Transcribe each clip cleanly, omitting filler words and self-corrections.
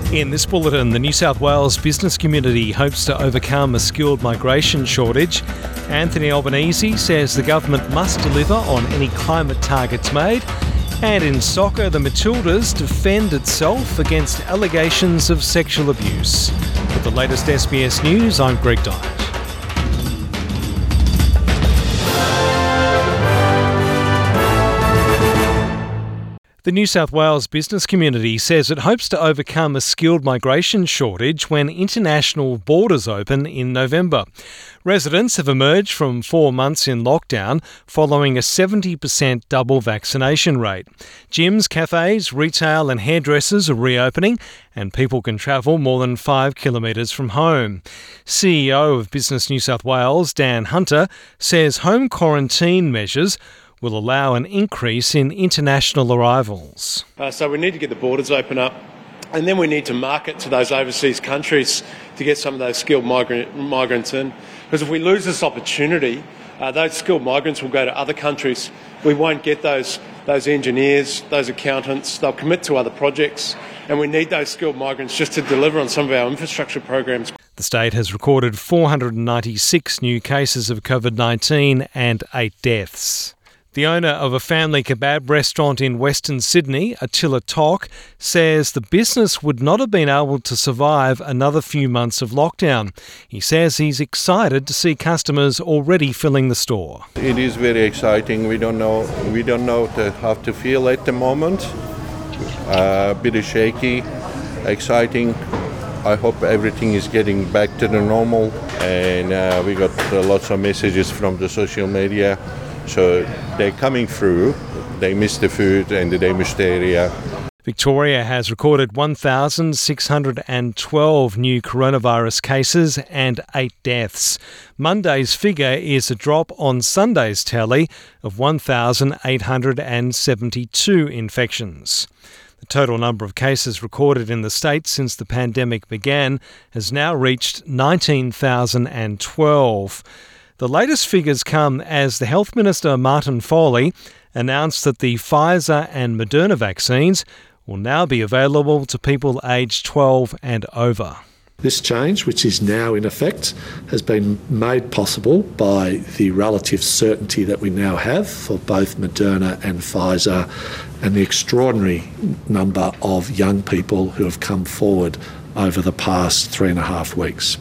In this bulletin, the New South Wales business community hopes to overcome a skilled migration shortage. Anthony Albanese says the government must deliver on any climate targets made. And in soccer, the Matildas defend itself against allegations of sexual abuse. With the latest SBS News, I'm Greg Dyett. The New South Wales business community says it hopes to overcome a skilled migration shortage when international borders open in November. Residents have emerged from 4 months in lockdown following a 70% double vaccination rate. Gyms, cafes, retail and hairdressers are reopening and people can travel more than 5 kilometres from home. CEO of Business New South Wales, Dan Hunter, says home quarantine measures will allow an increase in international arrivals. So we need to get the borders open up, and then we need to market to those overseas countries to get some of those skilled migrants in. Because if we lose this opportunity, those skilled migrants will go to other countries. We won't get those engineers, those accountants. They'll commit to other projects, and we need those skilled migrants just to deliver on some of our infrastructure programs. The state has recorded 496 new cases of COVID-19 and 8 deaths. The owner of a family kebab restaurant in Western Sydney, Attila Tok, says the business would not have been able to survive another few months of lockdown. He says he's excited to see customers already filling the store. It is very exciting. We don't know how to feel at the moment. A bit shaky, exciting. I hope everything is getting back to the normal, and we got lots of messages from the social media. So they're coming through, they miss the food and they miss the area. Victoria has recorded 1,612 new coronavirus cases and 8 deaths. Monday's figure is a drop on Sunday's tally of 1,872 infections. The total number of cases recorded in the state since the pandemic began has now reached 19,012. The latest figures come as the Health Minister Martin Foley announced that the Pfizer and Moderna vaccines will now be available to people aged 12 and over. This change, which is now in effect, has been made possible by the relative certainty that we now have for both Moderna and Pfizer and the extraordinary number of young people who have come forward over the past 3.5 weeks.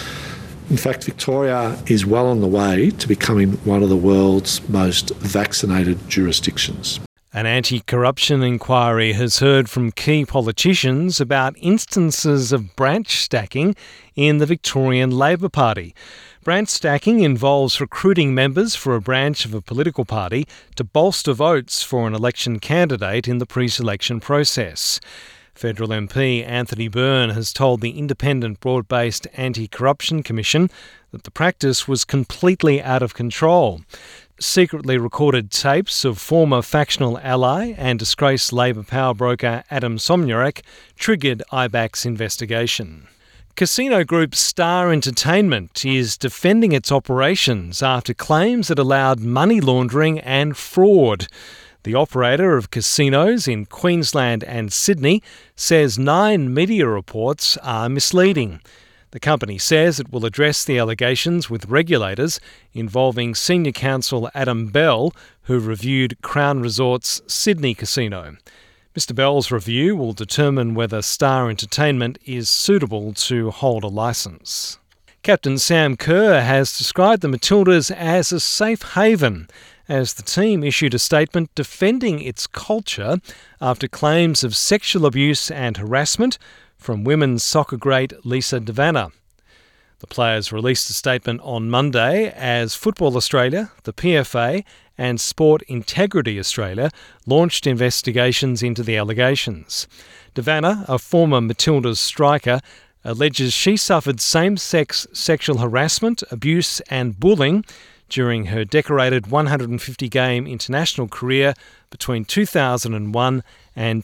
In fact, Victoria is well on the way to becoming one of the world's most vaccinated jurisdictions. An anti-corruption inquiry has heard from key politicians about instances of branch stacking in the Victorian Labor Party. Branch stacking involves recruiting members for a branch of a political party to bolster votes for an election candidate in the pre-selection process. Federal MP Anthony Byrne has told the independent broad-based Anti-Corruption Commission that the practice was completely out of control. Secretly recorded tapes of former factional ally and disgraced Labor power broker Adam Somyurek triggered IBAC's investigation. Casino group Star Entertainment is defending its operations after claims it allowed money laundering and fraud. The operator of casinos in Queensland and Sydney says 9 media reports are misleading. The company says it will address the allegations with regulators involving Senior Counsel Adam Bell, who reviewed Crown Resorts Sydney Casino. Mr Bell's review will determine whether Star Entertainment is suitable to hold a licence. Captain Sam Kerr has described the Matildas as a safe haven, as the team issued a statement defending its culture after claims of sexual abuse and harassment from women's soccer great Lisa De Vanna. The players released a statement on Monday as Football Australia, the PFA and Sport Integrity Australia launched investigations into the allegations. De Vanna, a former Matildas striker, alleges she suffered same-sex sexual harassment, abuse and bullying during her decorated 150-game international career between 2001 and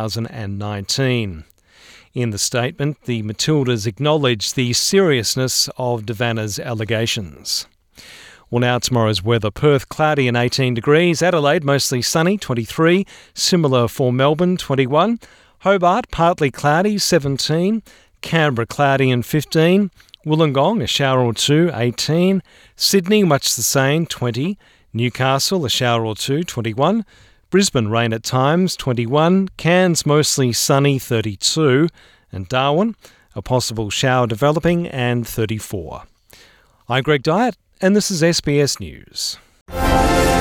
2019. In the statement, the Matildas acknowledged the seriousness of De Vanna's allegations. Well, now tomorrow's weather. Perth, cloudy and 18 degrees. Adelaide, mostly sunny, 23. Similar for Melbourne, 21. Hobart, partly cloudy, 17. Canberra, cloudy and 15. Wollongong, a shower or two, 18. Sydney, much the same, 20. Newcastle, a shower or two, 21. Brisbane, rain at times, 21. Cairns, mostly sunny, 32. And Darwin, a possible shower developing, and 34. I'm Greg Dyett, and this is SBS News.